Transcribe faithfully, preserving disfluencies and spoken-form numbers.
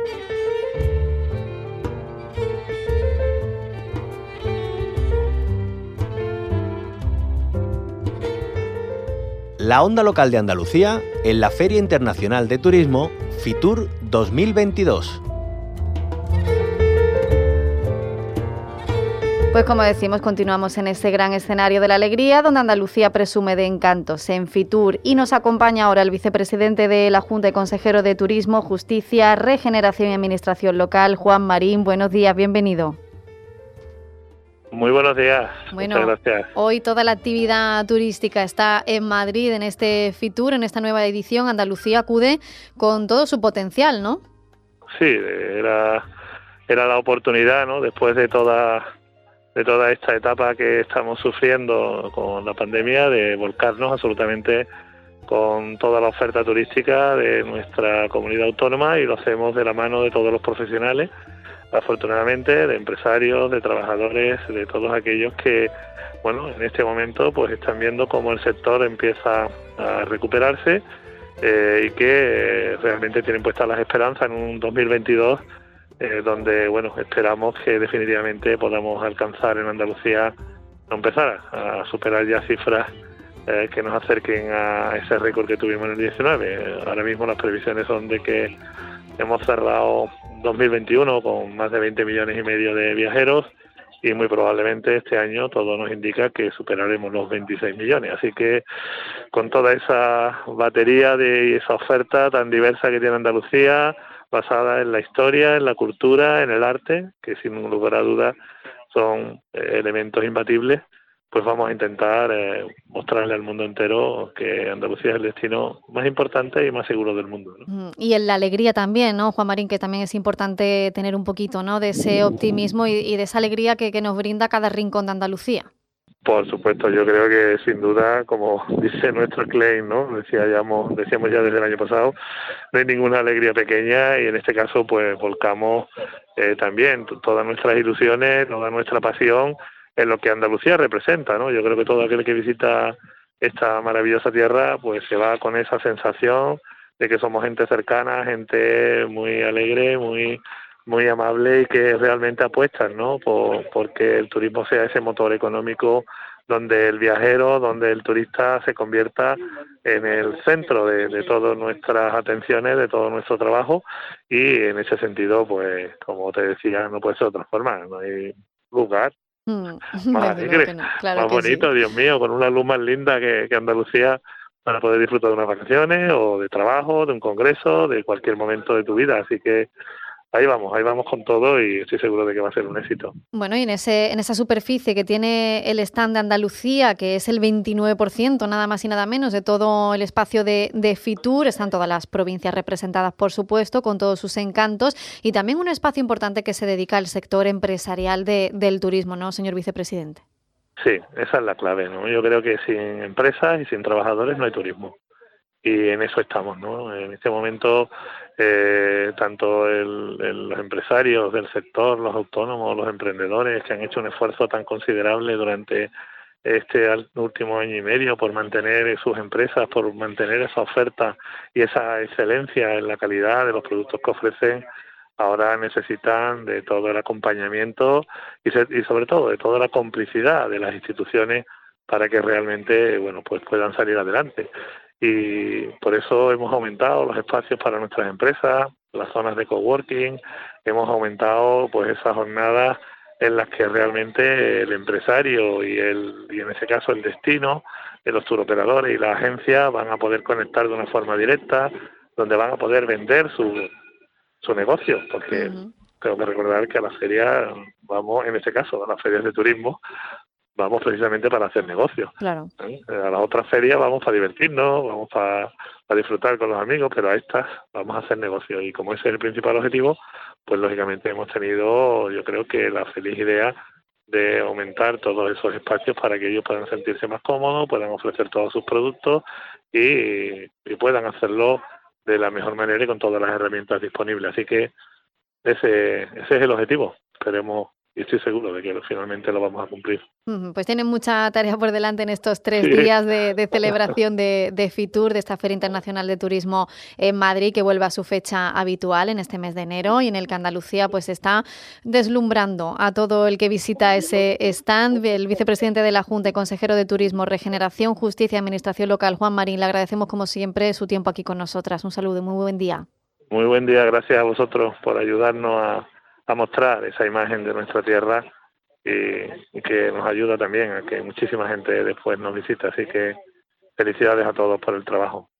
La onda local de Andalucía en la Feria Internacional de Turismo Fitur dos mil veintidós. Pues como decimos, continuamos en ese gran escenario de la alegría donde Andalucía presume de encantos en Fitur, y nos acompaña ahora el vicepresidente de la Junta y consejero de Turismo, Justicia, Regeneración y Administración Local, Juan Marín. Buenos días, bienvenido. Muy buenos días, bueno, muchas gracias. Hoy toda la actividad turística está en Madrid, en este Fitur, en esta nueva edición. Andalucía acude con todo su potencial, ¿no? Sí, era, era la oportunidad, ¿no? Después de toda, de toda esta etapa que estamos sufriendo con la pandemia, de volcarnos absolutamente con toda la oferta turística de nuestra comunidad autónoma, y lo hacemos de la mano de todos los profesionales, afortunadamente, de empresarios, de trabajadores, de todos aquellos que, bueno, en este momento pues están viendo cómo el sector empieza a recuperarse eh, y que eh, realmente tienen puestas las esperanzas en un dos mil veintidós eh, donde, bueno, esperamos que definitivamente podamos alcanzar en Andalucía, no empezar a superar ya cifras eh, que nos acerquen a ese récord que tuvimos en el diecinueve. Ahora mismo las previsiones son de que hemos cerrado dos mil veintiuno con más de veinte millones y medio de viajeros, y muy probablemente este año todo nos indica que superaremos los veintiséis millones. Así que con toda esa batería de esa oferta tan diversa que tiene Andalucía, basada en la historia, en la cultura, en el arte, que sin lugar a dudas son eh, elementos imbatibles, pues vamos a intentar eh, mostrarle al mundo entero que Andalucía es el destino más importante y más seguro del mundo, ¿no? Y en la alegría también, ¿no, Juan Marín? Que también es importante tener un poquito, ¿no?, de ese optimismo y, y de esa alegría que, que nos brinda cada rincón de Andalucía. Por supuesto, yo creo que sin duda, como dice nuestro claim, ¿no? Decíamos, decíamos ya desde el año pasado, no hay ninguna alegría pequeña, y en este caso pues volcamos eh, también todas nuestras ilusiones, toda nuestra pasión en lo que Andalucía representa, ¿no? Yo creo que todo aquel que visita esta maravillosa tierra pues se va con esa sensación de que somos gente cercana, gente muy alegre, muy muy amable, y que realmente apuestan, ¿no?, por porque el turismo sea ese motor económico donde el viajero, donde el turista se convierta en el centro de, de todas nuestras atenciones, de todo nuestro trabajo, y en ese sentido, pues, como te decía, no puede ser de otra forma, no hay lugar Mm, más alegre, no. Claro más bonito, sí. Dios mío, con una luz más linda que, que Andalucía, para poder disfrutar de unas vacaciones o de trabajo, de un congreso, de cualquier momento de tu vida. Así que ahí vamos, ahí vamos con todo, y estoy seguro de que va a ser un éxito. Bueno, y en ese en esa superficie que tiene el stand de Andalucía, que es el veintinueve por ciento, nada más y nada menos, de todo el espacio de, de Fitur, están todas las provincias representadas, por supuesto, con todos sus encantos, y también un espacio importante que se dedica al sector empresarial de, del turismo, ¿no, señor vicepresidente? Sí, esa es la clave, ¿no? Yo creo que sin empresas y sin trabajadores no hay turismo. Y en eso estamos, ¿no? En este momento, eh, tanto el, el, los empresarios del sector, los autónomos, los emprendedores, que han hecho un esfuerzo tan considerable durante este último año y medio por mantener sus empresas, por mantener esa oferta y esa excelencia en la calidad de los productos que ofrecen, ahora necesitan de todo el acompañamiento y, se, y sobre todo de toda la complicidad de las instituciones para que realmente, bueno, pues puedan salir adelante. Y por eso hemos aumentado los espacios para nuestras empresas, las zonas de coworking, hemos aumentado pues esas jornadas en las que realmente el empresario y el y en ese caso el destino, los turoperadores y la agencia van a poder conectar de una forma directa, donde van a poder vender su su negocio, porque uh-huh. tengo que recordar que a las ferias vamos, en este caso, a las ferias de turismo, vamos precisamente para hacer negocios. Claro. ¿Eh? A las otras ferias vamos para divertirnos, vamos para, para disfrutar con los amigos, pero a estas vamos a hacer negocios. Y como ese es el principal objetivo, pues lógicamente hemos tenido, yo creo que la feliz idea de aumentar todos esos espacios para que ellos puedan sentirse más cómodos, puedan ofrecer todos sus productos y, y puedan hacerlo de la mejor manera y con todas las herramientas disponibles. Así que ese, ese es el objetivo. Esperemos y estoy seguro de que finalmente lo vamos a cumplir. Pues tienen mucha tarea por delante en estos tres Sí. días de, de celebración de, de Fitur, de esta Feria Internacional de Turismo en Madrid, que vuelve a su fecha habitual en este mes de enero, y en el que Andalucía pues está deslumbrando a todo el que visita ese stand. El vicepresidente de la Junta y consejero de Turismo, Regeneración, Justicia y Administración Local, Juan Marín, le agradecemos como siempre su tiempo aquí con nosotras. Un saludo y muy buen día. Muy buen día, gracias a vosotros por ayudarnos a, a mostrar esa imagen de nuestra tierra y, y que nos ayuda también a que muchísima gente después nos visite. Así que felicidades a todos por el trabajo.